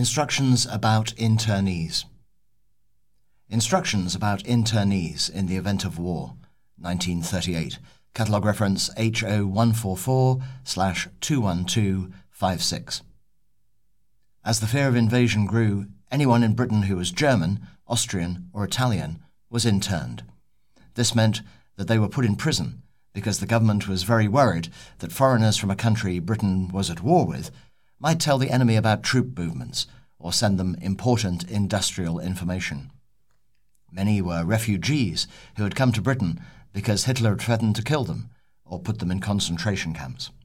Instructions about internees. Instructions about internees in the event of war, 1938. Catalogue reference HO144/21256. As the fear of invasion grew, anyone in Britain who was German, Austrian or Italian was interned. This meant that they were put in prison because the government was very worried that foreigners from a country Britain was at war with might tell the enemy about troop movements or send them important industrial information. Many were refugees who had come to Britain because Hitler had threatened to kill them or put them in concentration camps.